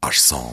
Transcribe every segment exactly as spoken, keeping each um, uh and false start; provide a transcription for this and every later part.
اجسام.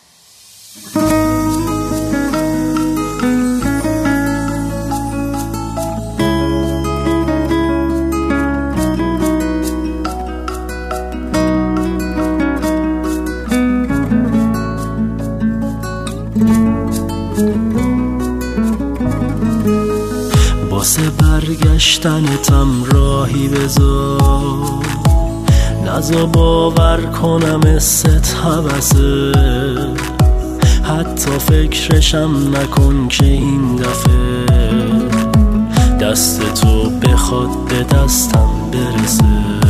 واسه برگشتنتم راهی بذار، نزا باور کنم است هوسه، حتی فکرشم نکن که این دفعه دست تو بخواد به دستم برسه.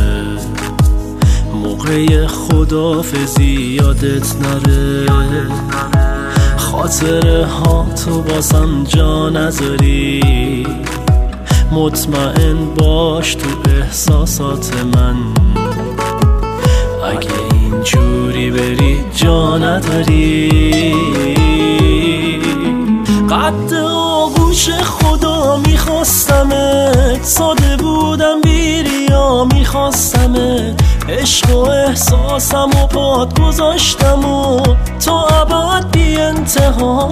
موقع خداحافظی یادت نره، خاطره ها تو باسم جا نذاری. مطمئن باش تو احساسات من، اگه اینجوری بری جا نداری. قد آغوش خدا میخواستمت، ساده بودم بیریا میخواستمت. عشق و احساسم و پاد گذاشتم و تا ابد بی انتها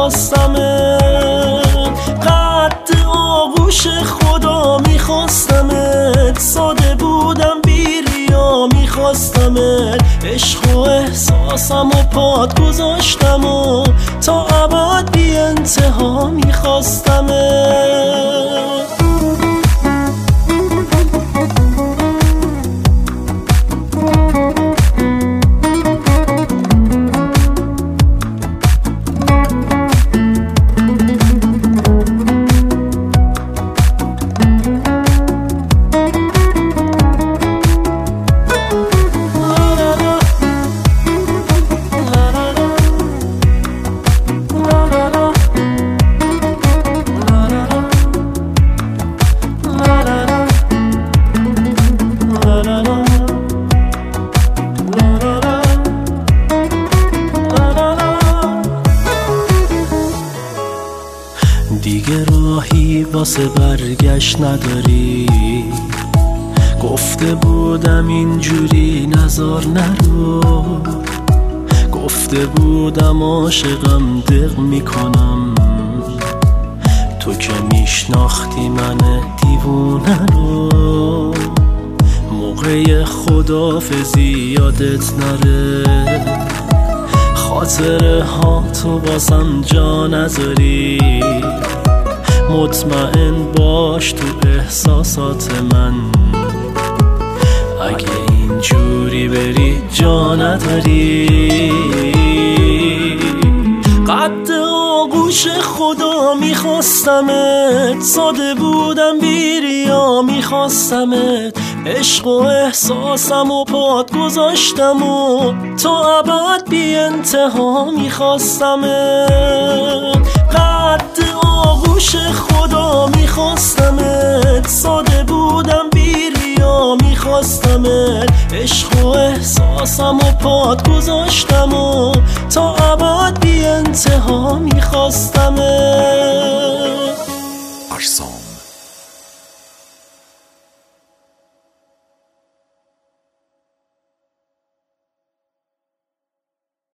میخواستمت. قد آغوش خدا میخواستمت، ساده بودم بیریا میخواستمت. عشق و احساسم و پاد گذاشتم و تا ابد بی انتها میخواستمت. دیگه راهی واسه برگشت نداری، گفته بودم اینجوری نزار نرو. گفته بودم عاشقم دق میکنم، تو که میشناختی من دیوونه رو. موقع خداحافظی یادت نره، خاطره ها تو باسم جا نذاری. مطمئن باش تو احساسات من، اگه اینجوری بری جا نداری. قد آغوش خدا میخواستمت، ساده بودم بیریا میخواستمت. عشق و احساسم و پاد گذاشتم و تا ابد بی انتها میخواستمت. قد آغوش خدا میخواستمت، ساده بودم بیریا میخواستمت. عشق و احساسم و پاد گذاشتم و تا ابد بی انتها میخواستمت.